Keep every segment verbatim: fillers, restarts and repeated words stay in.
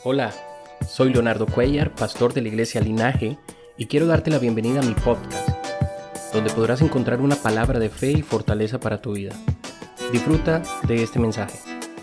Hola, soy Leonardo Cuellar, pastor de la iglesia Linaje, y quiero darte la bienvenida a mi podcast, donde podrás encontrar una palabra de fe y fortaleza para tu vida. Disfruta de este mensaje.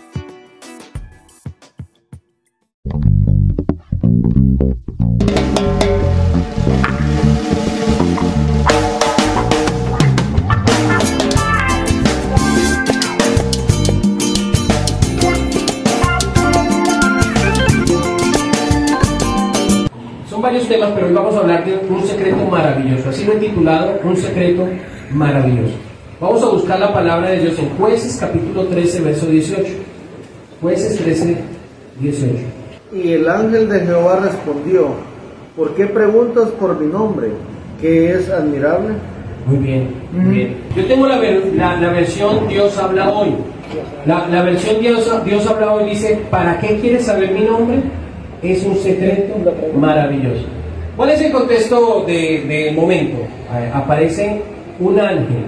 Varios temas, pero hoy vamos a hablar de un secreto maravilloso. Así lo he titulado, un secreto maravilloso. Vamos a buscar la palabra de Dios en Jueces capítulo trece, verso dieciocho. Jueces trece, dieciocho. Y el ángel de Jehová respondió: ¿por qué preguntas por mi nombre, que es admirable? Muy bien, muy mm. bien. Yo tengo la, la, la versión Dios habla hoy. La, la versión Dios, Dios habla hoy dice: ¿para qué quieres saber mi nombre? Es un secreto maravilloso. ¿Cuál es el contexto del de momento? Aparece un ángel,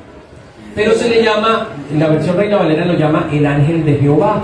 pero se le llama, en la versión Reina Valera lo llama el ángel de Jehová.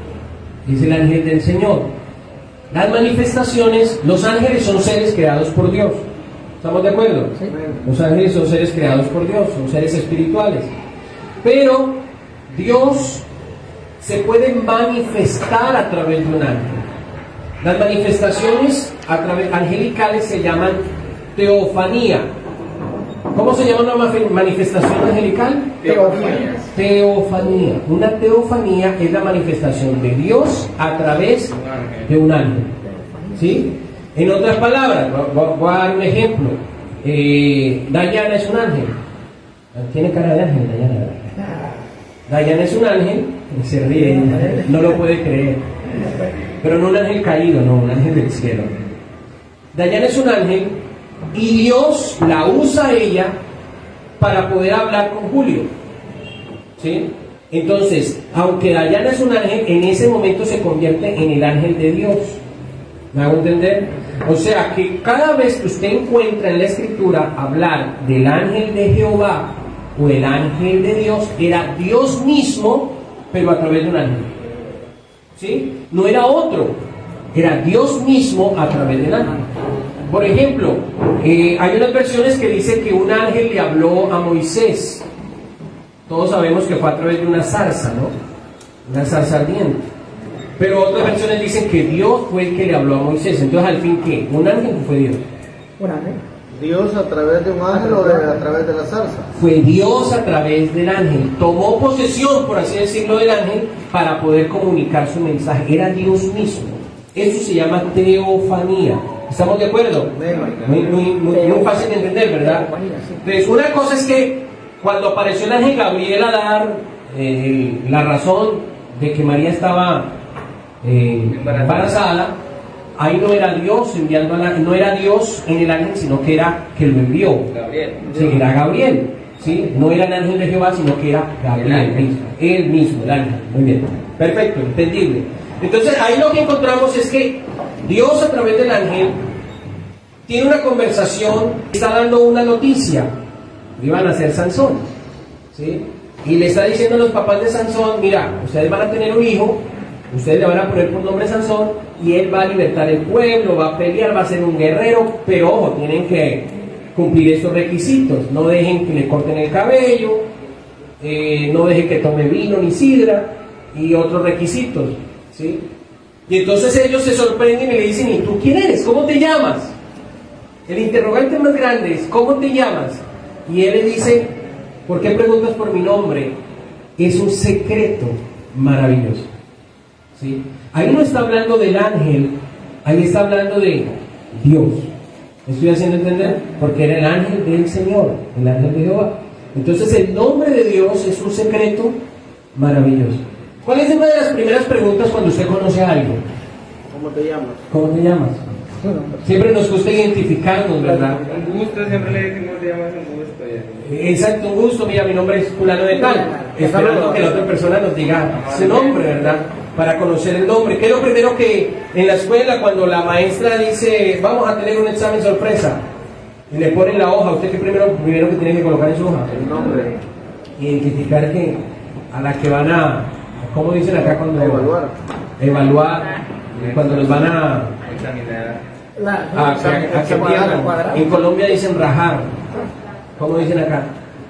Es el ángel del Señor. Las manifestaciones, los ángeles son seres creados por Dios. ¿Estamos de acuerdo? Sí. Los ángeles son seres creados por Dios, son seres espirituales. Pero Dios se puede manifestar a través de un ángel. Las manifestaciones a través, angelicales se llaman teofanía. ¿Cómo se llama una manifestación angelical? Teofanía. Teofanía. Una teofanía es la manifestación de Dios a través de un ángel. ¿Sí? En otras palabras, voy a dar un ejemplo. Eh, Dayana es un ángel. Tiene cara de ángel, Dayana. Dayana es un ángel. Se ríe, no lo puede creer. Pero no un ángel caído, no, un ángel del cielo. Dayana es un ángel y Dios la usa a ella para poder hablar con Julio. ¿Sí? Entonces, aunque Dayana es un ángel, en ese momento se convierte en el ángel de Dios. ¿Me hago entender? O sea que cada vez que usted encuentra en la escritura hablar del ángel de Jehová o el ángel de Dios, era Dios mismo, pero a través de un ángel. ¿Sí? No era otro, era Dios mismo a través del ángel. Por ejemplo, eh, hay unas versiones que dicen que un ángel le habló a Moisés. Todos sabemos que fue a través de una zarza, ¿no? Una zarza ardiente. Pero otras versiones dicen que Dios fue el que le habló a Moisés. Entonces, al fin, ¿qué? ¿Un ángel o fue Dios? Un ángel. ¿Dios a través de un ángel o de, a través de la zarza? Fue Dios a través del ángel. Tomó posesión, por así decirlo, del ángel para poder comunicar su mensaje. Era Dios mismo. Eso se llama teofanía. ¿Estamos de acuerdo? Muy, muy, muy, muy fácil de entender, ¿verdad? Entonces, una cosa es que cuando apareció el ángel Gabriel a dar eh, la razón de que María estaba eh, embarazada, ahí no era Dios enviando a la, no era Dios en el ángel, sino que era que lo envió. Gabriel. Sí, era Gabriel. ¿Sí? No era el ángel de Jehová, sino que era Gabriel mismo. Él mismo, el ángel. Muy bien. Perfecto, entendible. Entonces, ahí lo que encontramos es que Dios a través del ángel tiene una conversación, está dando una noticia. Iban a ser Sansón. ¿Sí? Y le está diciendo a los papás de Sansón: mira, ustedes van a tener un hijo, ustedes le van a poner por nombre Sansón, y él va a libertar el pueblo, va a pelear, va a ser un guerrero, pero ojo, tienen que cumplir estos requisitos. No dejen que le corten el cabello, eh, no dejen que tome vino ni sidra, y otros requisitos, ¿sí? Y entonces ellos se sorprenden y le dicen: ¿y tú quién eres? ¿Cómo te llamas? El interrogante más grande es: ¿cómo te llamas? Y él le dice: ¿por qué preguntas por mi nombre? Es un secreto maravilloso. ¿Sí? Ahí no está hablando del ángel, ahí está hablando de Dios. ¿Me estoy haciendo entender? Porque era el ángel del Señor, el ángel de Jehová. Entonces el nombre de Dios es un secreto maravilloso. ¿Cuál es una de las primeras preguntas cuando usted conoce a alguien? ¿Cómo te llamas? ¿Cómo te llamas? Siempre nos gusta identificarnos, ¿verdad? Un gusto, siempre le decimos: te llamas un gusto. Ya. Exacto, un gusto. Mira, mi nombre es fulano de tal. Esperando que la otra persona nos diga su nombre, ¿verdad? Para conocer el nombre. ¿Qué es lo primero que en la escuela, cuando la maestra dice: vamos a tener un examen sorpresa, y le ponen la hoja? ¿Usted qué primero, primero que tiene que colocar en su hoja? El nombre. Identificar que a la que van a, ¿cómo dicen acá cuando? Evaluar. Evaluar. cuando los van a, Examinar. La- a, a- a el cambiar. cuadrado, cuadrado. En Colombia dicen rajar. ¿Cómo dicen acá?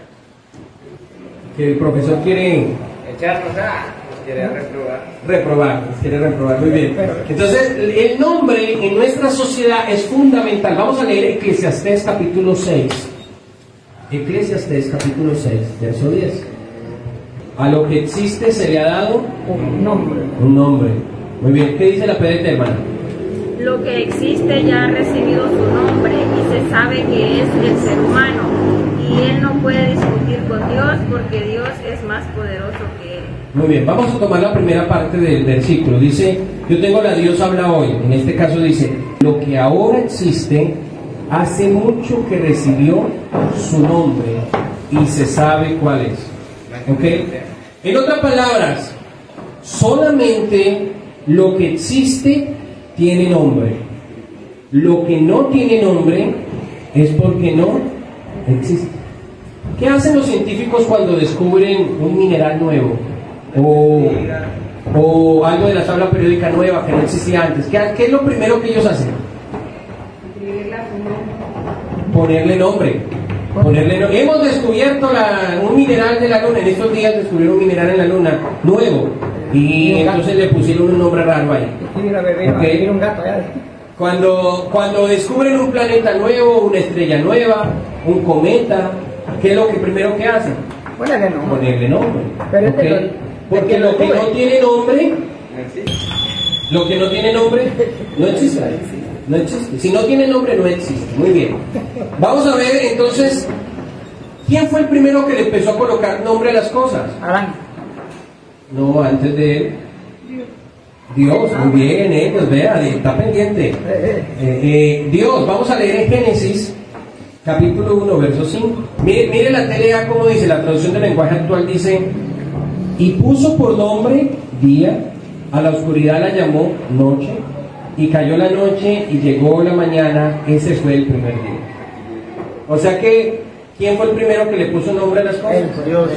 Que el profesor quiere Echarnos a. Quiere reprobar. reprobar, quiere reprobar, muy bien. Entonces, el nombre en nuestra sociedad es fundamental. Vamos a leer Eclesiastés capítulo seis. Eclesiastés capítulo seis, verso diez. A lo que existe se le ha dado Un nombre. un nombre. Muy bien, ¿qué dice la P D T, hermano? Lo que existe ya ha recibido su nombre y se sabe que es el ser humano. Y él no puede discutir con Dios porque Dios es más poderoso que él. Muy bien, vamos a tomar la primera parte del versículo. Dice, yo tengo la Dios habla hoy. En este caso dice, lo que ahora existe hace mucho que recibió su nombre y se sabe cuál es. ¿Ok? En otras palabras, solamente lo que existe tiene nombre. Lo que no tiene nombre es porque no existe. ¿Qué hacen los científicos cuando descubren un mineral nuevo? O, o algo de la tabla periódica nueva que no existía antes. ¿Qué, qué es lo primero que ellos hacen? Ponerle nombre. Ponerle no- Hemos descubierto la- un mineral de la luna. En estos días descubrieron un mineral en la luna nuevo. Y entonces le pusieron un nombre raro ahí. Y mira, bebé, Ok. mira un gato allá. Cuando, cuando descubren un planeta nuevo, una estrella nueva, un cometa, ¿qué es lo que primero que hacen? Ponele nombre. Ponerle nombre. Pero ¿ok? este lo- Porque este lo lo que no tuve. tiene nombre, No existe. lo que no tiene nombre, no existe. No existe. Si no tiene nombre, no existe. Muy bien. Vamos a ver entonces, ¿quién fue el primero que le empezó a colocar nombre a las cosas? Adán. No, antes de él. Dios, muy bien, eh, pues vea, está pendiente. Eh, eh. Eh, eh, Dios, vamos a leer en Génesis, capítulo uno, verso cinco. Mire, mire la T L A como dice, la traducción del lenguaje actual dice, y puso por nombre día, a la oscuridad la llamó noche, y cayó la noche y llegó la mañana, ese fue el primer día. O sea que, ¿quién fue el primero que le puso nombre a las cosas? Él. Dios.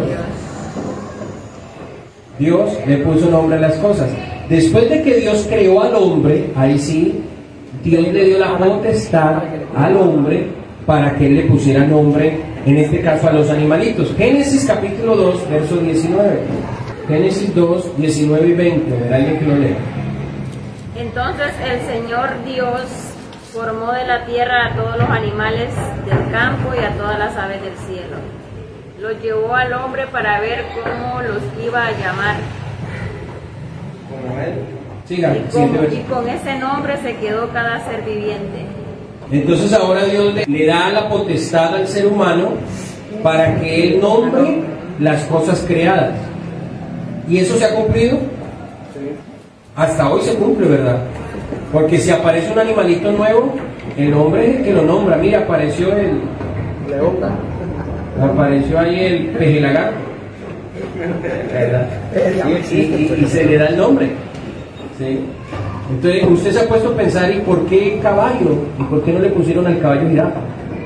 Dios le puso nombre a las cosas. Después de que Dios creó al hombre, ahí sí, Dios le dio la potestad al hombre para que él le pusiera nombre, en este caso a los animalitos. Génesis capítulo dos, verso diecinueve. Génesis dos, diecinueve y veinte. ¿Verdad? Alguien que lo lea. Entonces el Señor Dios formó de la tierra a todos los animales del campo y a todas las aves del cielo. Los llevó al hombre para ver cómo los iba a llamar. Como él. Siga, Y siguiente con, y verso. con ese nombre se quedó cada ser viviente. Entonces ahora Dios le, le da la potestad al ser humano para que él nombre las cosas creadas. ¿Y eso se ha cumplido? Hasta hoy se cumple, ¿verdad? Porque si aparece un animalito nuevo, el hombre es el que lo nombra. Mira, apareció el, León. apareció ahí el pejelagarto, ¿verdad? Y, y- y se le da el nombre. ¿Sí? Entonces usted se ha puesto a pensar, ¿y por qué caballo? ¿Y por qué no le pusieron al caballo jirafa?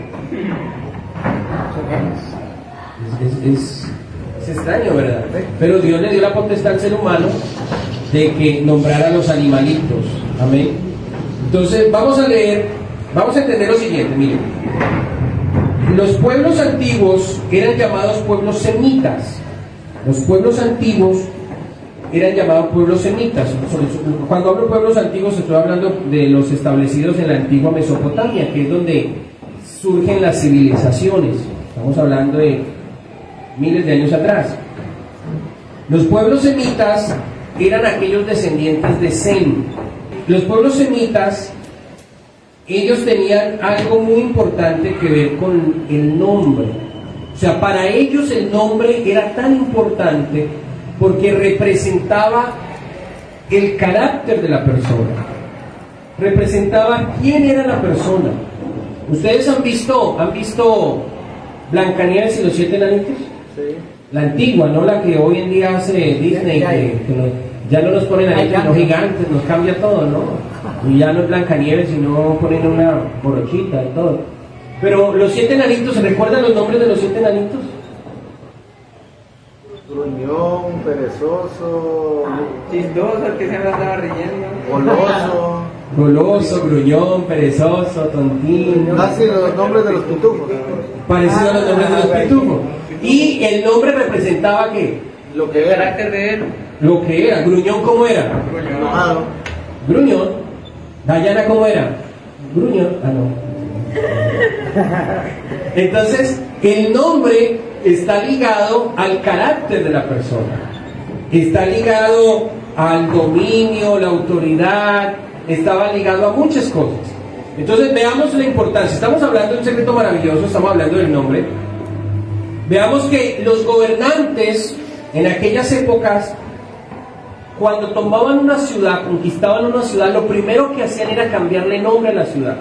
Es, es- es- es extraño, ¿verdad? Pero Dios le dio la potestad al ser humano de que nombrara a los animalitos. Amén. Entonces vamos a leer, vamos a entender lo siguiente, miren. Los pueblos antiguos eran llamados pueblos semitas. Los pueblos antiguos eran llamados pueblos semitas. Cuando hablo de pueblos antiguos estoy hablando de los establecidos en la antigua Mesopotamia, que es donde surgen las civilizaciones. Estamos hablando de miles de años atrás. Los pueblos semitas eran aquellos descendientes de Sem. Los pueblos semitas, ellos tenían algo muy importante que ver con el nombre. O sea, para ellos el nombre era tan importante porque representaba el carácter de la persona, representaba quién era la persona. ¿Ustedes han visto, han visto Blancanieves y los siete enanitos? Sí. La antigua, no la que hoy en día hace Disney, Ya, ya. que, que nos- ya no nos ponen ahí, Ya, los ya. gigantes, nos cambia todo, ¿no? Y ya no es Blancanieves, sino ponen una borochita y todo. Pero los siete enanitos, ¿se recuerdan los nombres de los siete enanitos? Gruñón, perezoso. Chistoso, el que se me andaba riendo. Goloso. Goloso, gruñón, perezoso, tontín. Casi los nombres de los pitufos. Parecido a los nombres de los pitufos. Y el nombre representaba ¿qué? Lo que El era. carácter de él. Lo que era. Gruñón, ¿cómo era? Enojado. Gruñón. Dayana, ¿cómo era? Gruñón. Ah, no. Entonces, el nombre está ligado al carácter de la persona. Está ligado al dominio, la autoridad, estaba ligado a muchas cosas. Entonces veamos la importancia. Estamos hablando de un secreto maravilloso, estamos hablando del nombre. Veamos que los gobernantes en aquellas épocas, cuando tomaban una ciudad, conquistaban una ciudad, lo primero que hacían era cambiarle nombre a la ciudad,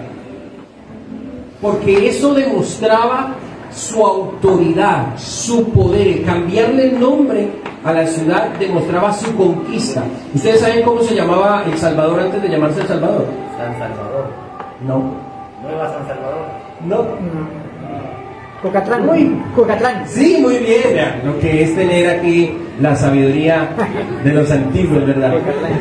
porque eso demostraba su autoridad, su poder. El cambiarle el nombre a la ciudad demostraba su conquista. ¿Ustedes saben cómo se llamaba El Salvador antes de llamarse El Salvador? San Salvador. No. Nueva San Salvador. No. Cocatlán. Muy. Cocatlán. Sí, muy bien. Vean, lo que es tener aquí la sabiduría de los antiguos, ¿verdad?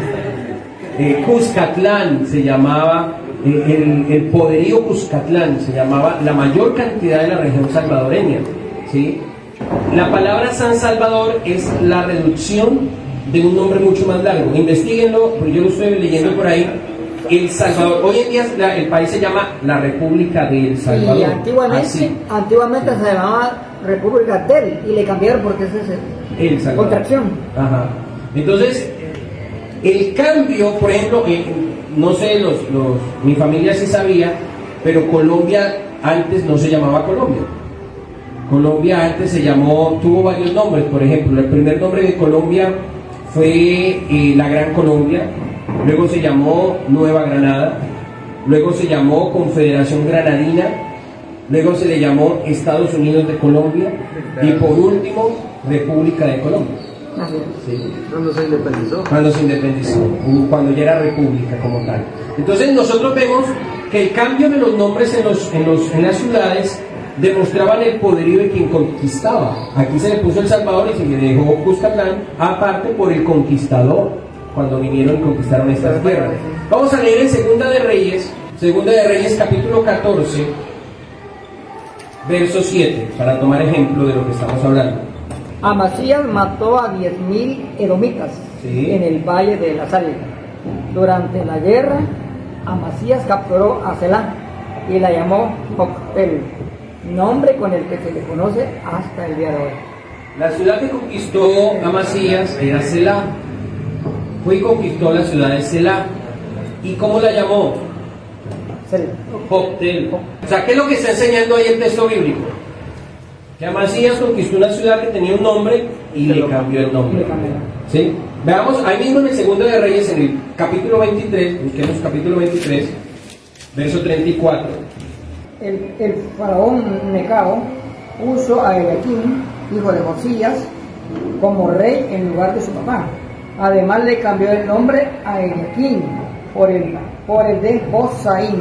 Eh, Cuscatlán se llamaba, eh, el, el poderío Cuscatlán se llamaba la mayor cantidad de la región salvadoreña, ¿sí? La palabra San Salvador es la reducción de un nombre mucho más largo. Investíguenlo, porque yo lo estoy leyendo por ahí. El Salvador, hoy en día la, el país se llama la República de El Salvador. Y antiguamente, Así, antiguamente se llamaba República del y le cambiaron porque ese es el- El Salvador. contracción. Ajá. Entonces, el cambio, por ejemplo, eh, no sé, los, los, mi familia sí sabía, pero Colombia antes no se llamaba Colombia. Colombia antes se llamó, tuvo varios nombres. Por ejemplo, el primer nombre de Colombia fue eh, la Gran Colombia, luego se llamó Nueva Granada, luego se llamó Confederación Granadina, luego se le llamó Estados Unidos de Colombia y por último República de Colombia. Así es. ¿Sí? Cuando se independizó. Cuando se independizó, cuando ya era república como tal. Entonces nosotros vemos que el cambio de los nombres en, los, en, los, en las ciudades demostraban el poderío de quien conquistaba. Aquí se le puso El Salvador y se le dejó Cuscatlán, aparte por el conquistador, cuando vinieron y conquistaron estas tierras. Vamos a leer en Segunda de Reyes, Segunda de Reyes capítulo catorce, verso siete, para tomar ejemplo de lo que estamos hablando. Amasías mató a diez mil edomitas Sí. en el valle de la Sal. Durante la guerra, Amasías capturó a Selá y la llamó Joctel, nombre con el que se le conoce hasta el día de hoy. La ciudad que conquistó Amasías era Selá. Fue y conquistó la ciudad de Selá. ¿Y cómo la llamó? Sel- Joctel. O sea, ¿qué es lo que está enseñando ahí el texto bíblico? Que Amasías conquistó una ciudad que tenía un nombre y le cambió el nombre. Le cambió. ¿Sí? Veamos ahí mismo en el Segundo de Reyes, en el capítulo veintitrés, busquemos capítulo veintitrés, verso treinta y cuatro. El, el faraón Necao puso a Eliaquim, hijo de Josías, como rey en lugar de su papá. Además le cambió el nombre a Eliaquim por el, por el de Josaín.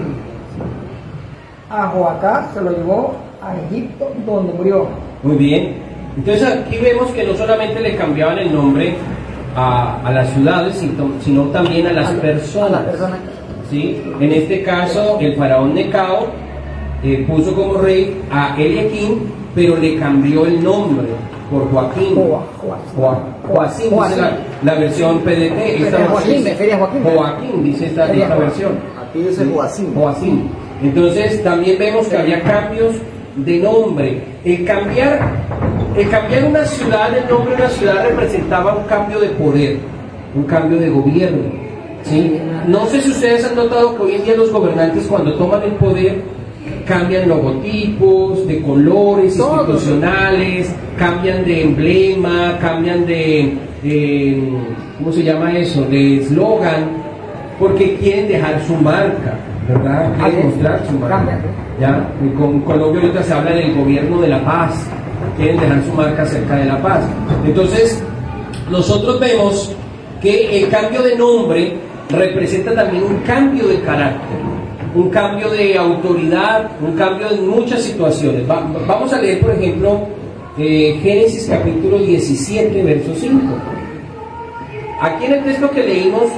A Joacás se lo llevó a Egipto, donde murió. Muy bien. Entonces aquí vemos que no solamente le cambiaban el nombre a, a las ciudades, sino, sino también a las A la- personas. a la persona. ¿Sí? En este caso, el faraón Necao eh, puso como rey a Eliaquim, pero le cambió el nombre por Joaquín. Joa- Joa- Joa- Joacín, dice la, la versión P D T. Esta Feria Joaquín, dice- Feria Joaquín. Joaquín, dice esta, Feria esta Joaquín. versión. Aquí dice Joacín. Joacín. Entonces también vemos que había cambios de nombre. El cambiar, el cambiar una ciudad, el nombre de una ciudad representaba un cambio de poder, un cambio de gobierno. ¿Sí? No sé si ustedes han notado que hoy en día los gobernantes cuando toman el poder cambian logotipos, de colores Todo. institucionales, cambian de emblema, cambian de, eh, ¿cómo se llama eso? De eslogan, porque quieren dejar su marca, ¿verdad? Así Quieren es. mostrar su marca. Cambian. ¿Ya? Y con Colombia ahorita se habla del gobierno de la paz, quieren dejar su marca cerca de la paz. Entonces, nosotros vemos que el cambio de nombre representa también un cambio de carácter, un cambio de autoridad, un cambio en muchas situaciones. Va- vamos a leer, por ejemplo, eh, Génesis capítulo diecisiete, verso cinco. Aquí en el texto que leímos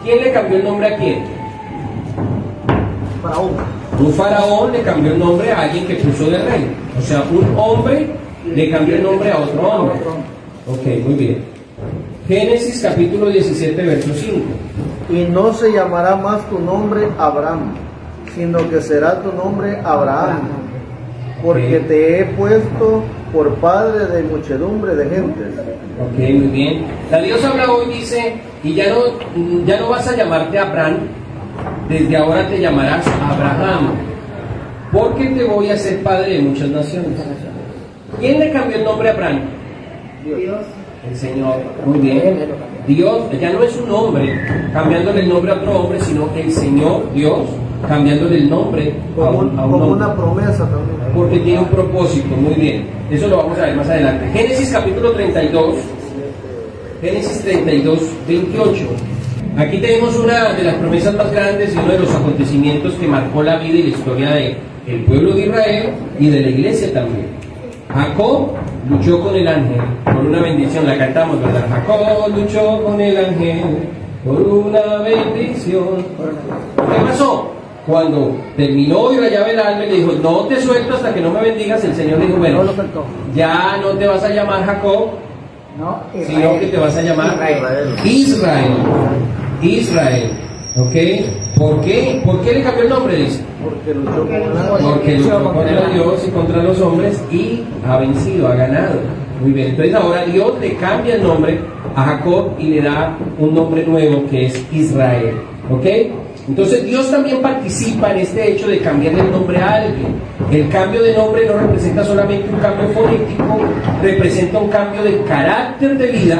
¿Quién le cambió el nombre a quién? Faraón. Un faraón le cambió el nombre a alguien que puso de rey. O sea, un hombre le cambió el nombre a otro hombre. Ok, muy bien. Génesis capítulo diecisiete, verso cinco. Y no se llamará más tu nombre Abraham, sino que será tu nombre Abraham, porque Ok. te he puesto por padre de muchedumbre de gentes. Ok, muy bien. La Dios habla hoy, dice, y ya no, ya no vas a llamarte Abraham, desde ahora te llamarás Abraham, porque te voy a hacer padre de muchas naciones. ¿Quién le cambió el nombre a Abraham? Dios. El Señor. Muy bien. Dios ya no es un hombre cambiándole el nombre a otro hombre, sino el Señor, Dios, cambiándole el nombre a Como, un, un- a un como hombre. una promesa también. Porque tiene un propósito, muy bien. Eso lo vamos a ver más adelante. Génesis capítulo treinta y dos. Génesis treinta y dos, veintiocho. Aquí tenemos una de las promesas más grandes y uno de los acontecimientos que marcó la vida y la historia del pueblo de Israel y de la iglesia también. Jacob luchó con el ángel por una bendición, la cantamos, ¿verdad? Jacob luchó con el ángel por una bendición. ¿Qué pasó? Cuando terminó y rayaba el alma y le dijo, no te suelto hasta que no me bendigas, el Señor dijo, bueno, No lo soltó. ya no te vas a llamar Jacob, No, sino que te vas a llamar Israel. Israel. Israel. ¿Ok? ¿Por qué? ¿Por qué le cambió el nombre? Dice. Porque luchó con el ángel. Porque luchó contra Dios y contra los hombres y ha vencido, ha ganado. Muy bien. Entonces ahora Dios le cambia el nombre a Jacob y le da un nombre nuevo que es Israel. ¿Ok? Entonces Dios también participa en este hecho de cambiarle el nombre a alguien. El cambio de nombre no representa solamente un cambio fonético, representa un cambio de carácter de vida,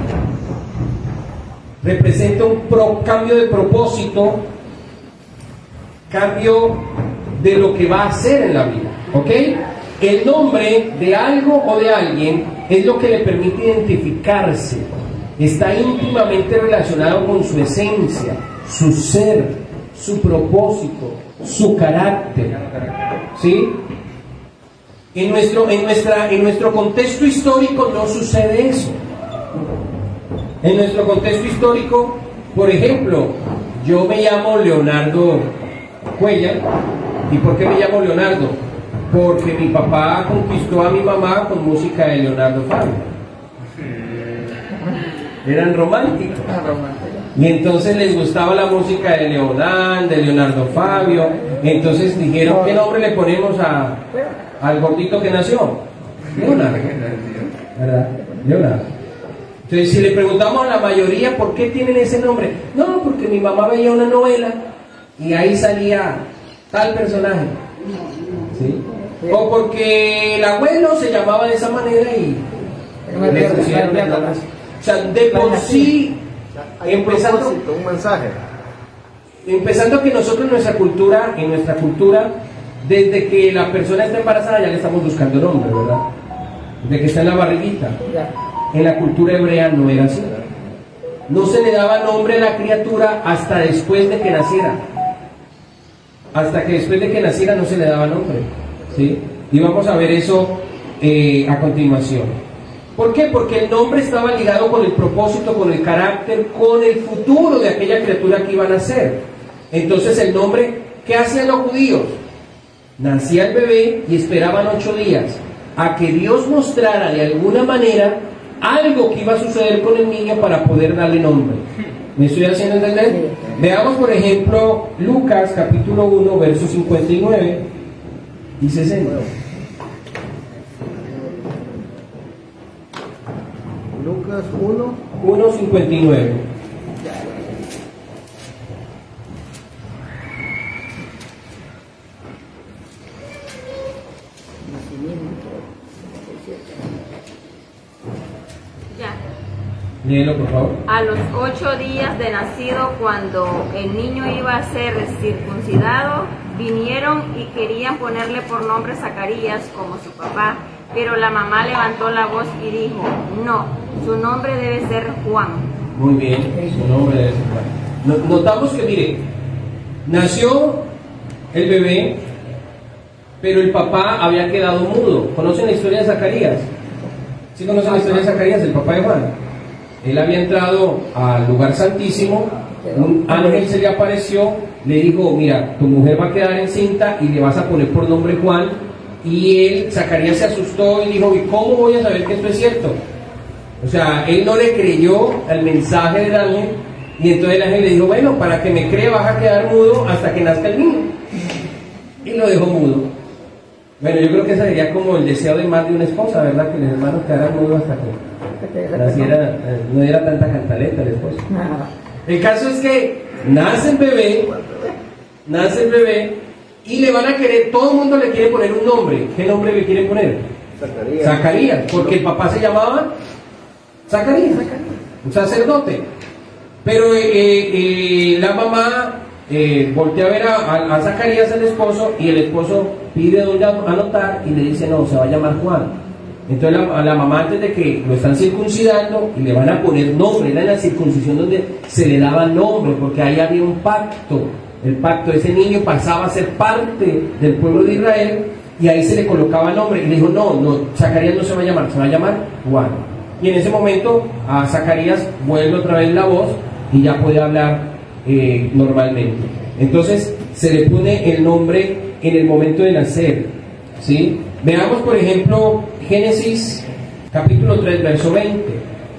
representa un pro- cambio de propósito, cambio de lo que va a hacer en la vida. ¿Ok? El nombre de algo o de alguien es lo que le permite identificarse. Está íntimamente relacionado con su esencia, su ser, su propósito, su carácter. ¿Sí? En nuestro, en nuestra, en nuestro contexto histórico no sucede eso. En nuestro contexto histórico, por ejemplo, yo me llamo Leonardo Cuellar. ¿Y por qué me llamo Leonardo? Porque mi papá conquistó a mi mamá con música de Leonardo Fabio. Eran románticos. Y entonces les gustaba la música de Leodán, de Leonardo Fabio. Entonces dijeron, ¿qué nombre le ponemos a, al gordito que nació? Leonardo. ¿Verdad? Leonardo. Entonces, si le preguntamos a la mayoría por qué tienen ese nombre, no, porque mi mamá veía una novela y ahí salía tal personaje. ¿Sí? O porque el abuelo se llamaba de esa manera y le pusieron el nombre así. O sea, de por sí, Hay un empezando, propósito, un mensaje. empezando que nosotros en nuestra cultura, en nuestra cultura, desde que la persona está embarazada ya le estamos buscando nombre, ¿verdad? Desde que está en la barriguita. En la cultura hebrea no era así. No se le daba nombre a la criatura hasta después de que naciera. Hasta que después de que naciera no se le daba nombre. ¿Sí? Y vamos a ver eso eh, a continuación. ¿Por qué? Porque el nombre estaba ligado con el propósito, con el carácter, con el futuro de aquella criatura que iba a nacer. Entonces el nombre, ¿qué hacían los judíos? Nacía el bebé y esperaban ocho días a que Dios mostrara de alguna manera algo que iba a suceder con el niño para poder darle nombre. ¿Me estoy haciendo entender? Veamos por ejemplo Lucas capítulo uno versos cincuenta y nueve y sesenta. Lucas uno. uno cincuenta y nueve. Ya. Léelo por favor. A los ocho días de nacido, cuando el niño iba a ser circuncidado, vinieron y querían ponerle por nombre Zacarías como su papá, pero la mamá levantó la voz y dijo, no, su nombre debe ser Juan. Muy bien, su nombre debe ser Juan. No- Notamos que, mire, nació el bebé, pero el papá había quedado mudo. ¿Conocen la historia de Zacarías? ¿Sí conocen la historia de Zacarías, el papá de Juan? Él había entrado al lugar santísimo un ángel se le apareció, le dijo, mira, tu mujer va a quedar encinta y le vas a poner por nombre Juan. Y él, Zacarías se asustó y dijo, ¿y cómo voy a saber que esto es cierto? O sea, él no le creyó al mensaje del ángel. Y entonces el ángel le dijo, bueno, para que me cree vas a quedar mudo hasta que nazca el niño. Y lo dejó mudo. Bueno, yo creo que ese sería como el deseo de más de una esposa, ¿verdad? Que el hermano quedara mudo hasta que naciera, no diera tanta cantaleta el esposo. El caso es que nace el bebé, nace el bebé, y le van a querer, todo el mundo le quiere poner un nombre. ¿Qué nombre le quieren poner? Zacarías. Zacarías, porque el papá se llamaba Zacarías, un sacerdote. Pero eh, eh, la mamá eh, voltea a ver a, a, a Zacarías, el esposo, y el esposo pide dónde anotar y le dice, no, se va a llamar Juan. Entonces la, a la mamá, antes de que lo están circuncidando y le van a poner nombre, era en la circuncisión donde se le daba nombre, porque ahí había un pacto. El pacto de ese niño pasaba a ser parte del pueblo de Israel y ahí se le colocaba nombre. Y le dijo, no, no, Zacarías no se va a llamar, se va a llamar Juan. Y en ese momento a Zacarías vuelve otra vez la voz y ya puede hablar eh, normalmente. Entonces se le pone el nombre en el momento de nacer, ¿sí? Veamos por ejemplo Génesis capítulo tres verso veinte.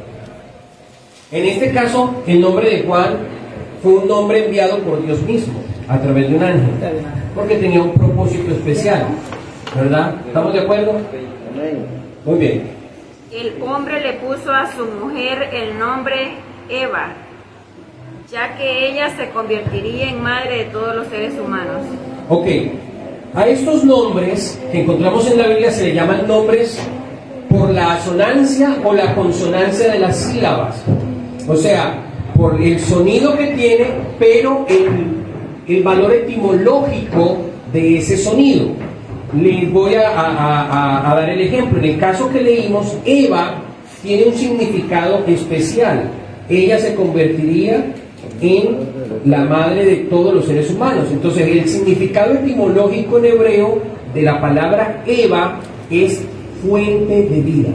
En este caso el nombre de Juan fue un nombre enviado por Dios mismo a través de un ángel, porque tenía un propósito especial, ¿verdad? ¿Estamos de acuerdo? Muy bien. El hombre le puso a su mujer el nombre Eva, ya que ella se convertiría en madre de todos los seres humanos. Ok, a estos nombres que encontramos en la Biblia se le llaman nombres por la asonancia o la consonancia de las sílabas, o sea, por el sonido que tiene, pero el, el valor etimológico de ese sonido. Les voy a, a, a, a dar el ejemplo. En el caso que leímos, Eva tiene un significado especial. Ella se convertiría en la madre de todos los seres humanos. Entonces el significado etimológico en hebreo de la palabra Eva es fuente de vida.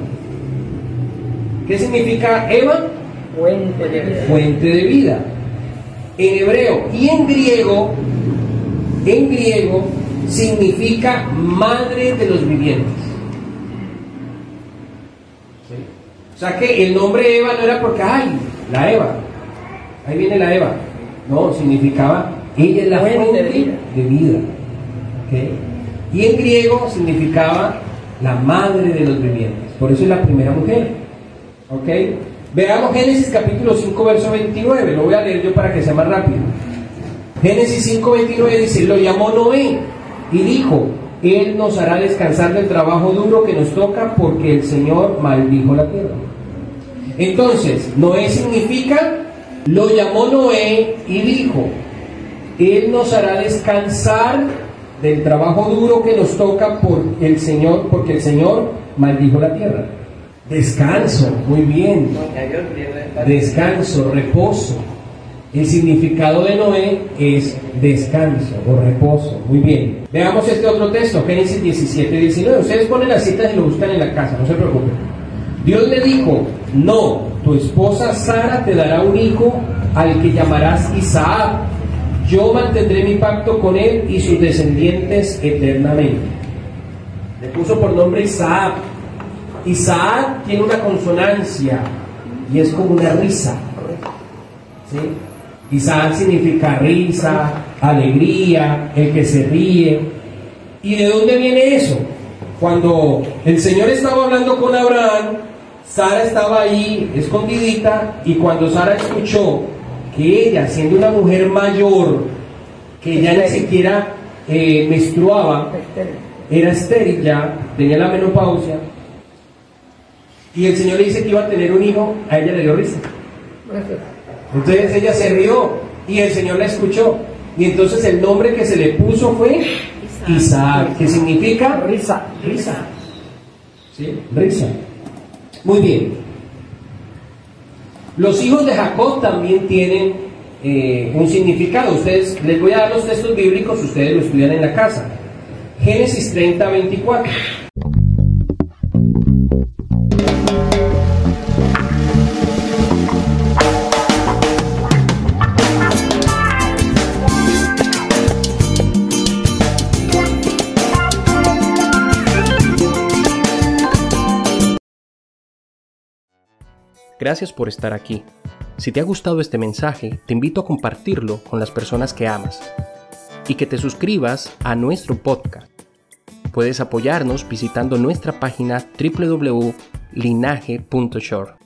¿Qué significa Eva? Fuente de vida. Fuente de vida en hebreo. Y en griego, en griego significa madre de los vivientes. ¿Sí? O sea que el nombre Eva no era porque, ay, la Eva, ahí viene la Eva. No, significaba, ella es la fuente, fuente de vida. De vida. ¿Okay? Y en griego significaba la madre de los vivientes. Por eso es la primera mujer. ¿Ok? Veamos Génesis capítulo cinco, verso veintinueve. Lo voy a leer yo para que sea más rápido. Génesis cinco, veintinueve dice, lo llamó Noé y dijo, él nos hará descansar del trabajo duro que nos toca porque el Señor maldijo la tierra. Entonces, Noé significa, lo llamó Noé y dijo, él nos hará descansar del trabajo duro que nos toca por el Señor, porque el Señor maldijo la tierra. Descanso, muy bien. Descanso, reposo. El significado de Noé es descanso o reposo. Muy bien. Veamos este otro texto, Génesis diecisiete, diecinueve. Ustedes ponen las citas y lo buscan en la casa, no se preocupen. Dios le dijo, no, tu esposa Sara te dará un hijo al que llamarás Isaac. Yo mantendré mi pacto con él y sus descendientes eternamente. Le puso por nombre Isaac. Isaac tiene una consonancia y es como una risa, ¿sí? Isaac significa risa, alegría, el que se ríe. ¿Y de dónde viene eso? Cuando el Señor estaba hablando con Abraham, Sara estaba ahí escondidita, y cuando Sara escuchó que ella, siendo una mujer mayor, que ya ni siquiera eh, menstruaba, era estéril ya, tenía la menopausia, y el Señor le dice que iba a tener un hijo, a ella le dio risa. Entonces ella se rió y el Señor la escuchó. Y entonces el nombre que se le puso fue Isaac, Isaac, que significa risa. Risa. ¿Sí? Risa. Muy bien. Los hijos de Jacob también tienen eh, un significado. Ustedes, les voy a dar los textos bíblicos, ustedes lo estudian en la casa. Génesis treinta, veinticuatro. Gracias por estar aquí. Si te ha gustado este mensaje, te invito a compartirlo con las personas que amas y que te suscribas a nuestro podcast. Puedes apoyarnos visitando nuestra página doble u doble u doble u punto linaje punto shore.